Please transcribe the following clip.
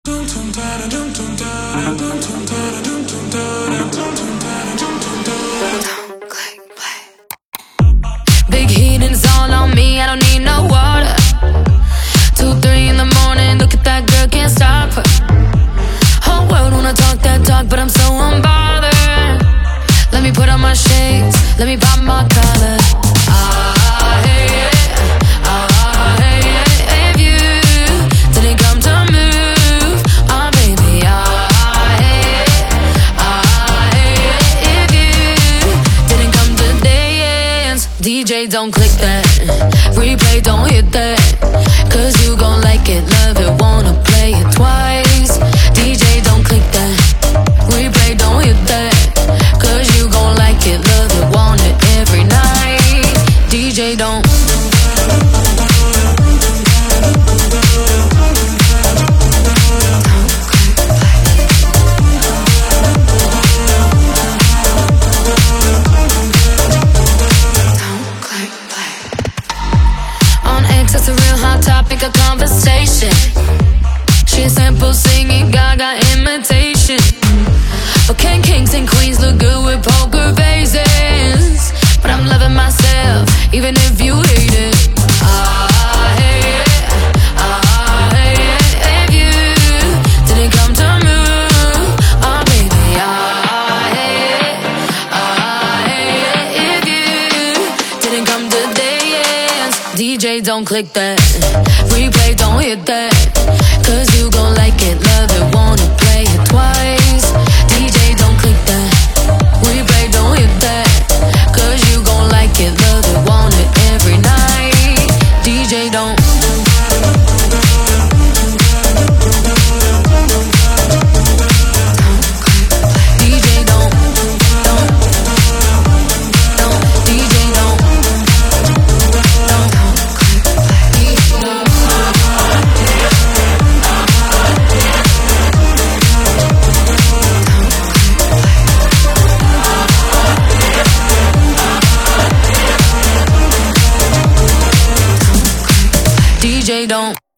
Big heat and it's all on me, I don't need no water. 2, 3 in the morning, look at that girl, can't stop her. Whole world wanna talk that talk, but I'm so unbothered. Let me put on my shades, let me pop my collar. If you didn't come to move, baby, if you didn't come to dance, DJ don't click that, replay don't hit that, 'cause you gon' like it, love it, wanna play it twice. DJ don't click that, replay don't hit that, 'cause you gon' like it, love it, want it every night. DJ don't. That's a real hot topic of conversation. She's simple singing, Gaga imitation. But can kings and queens look good with poker faces? But I'm loving myself, even if you hate it. If you didn't come to move, baby, if you didn't come to dance, DJ don't click that, replay don't hit that, 'cause you gon' like it, love it, wanna play it twice. DJ don't click that, replay don't hit that, 'cause you gon' like it, love it, want it every night. DJ don't. DJ don't.